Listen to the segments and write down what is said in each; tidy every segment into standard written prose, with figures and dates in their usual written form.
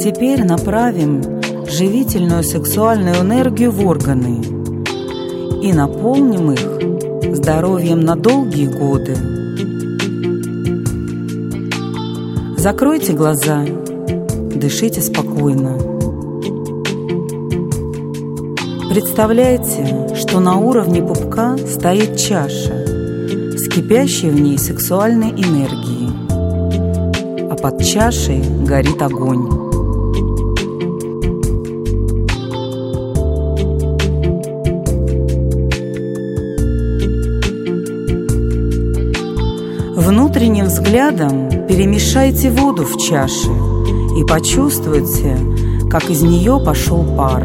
теперь направим живительную сексуальную энергию в органы и наполним их здоровьем на долгие годы. Закройте глаза, дышите спокойно. Представляйте, что на уровне пупка стоит чаша с кипящей в ней сексуальной энергией, а под чашей горит огонь. Внутренним взглядом перемешайте воду в чаше и почувствуйте, как из нее пошел пар.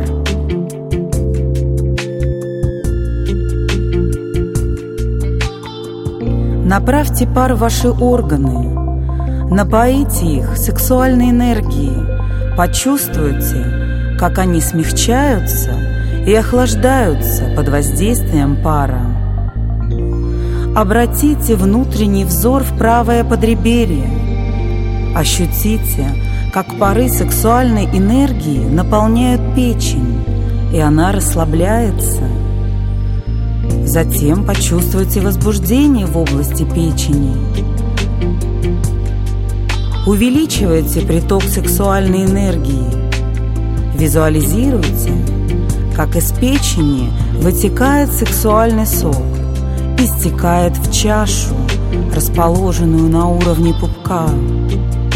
Направьте пар в ваши органы, напоите их сексуальной энергией, почувствуйте, как они смягчаются и охлаждаются под воздействием пара. Обратите внутренний взор в правое подреберье. Ощутите, как пары сексуальной энергии наполняют печень, и она расслабляется. Затем почувствуйте возбуждение в области печени. Увеличивайте приток сексуальной энергии. Визуализируйте, как из печени вытекает сексуальный сок и стекает в чашу, расположенную на уровне пупка.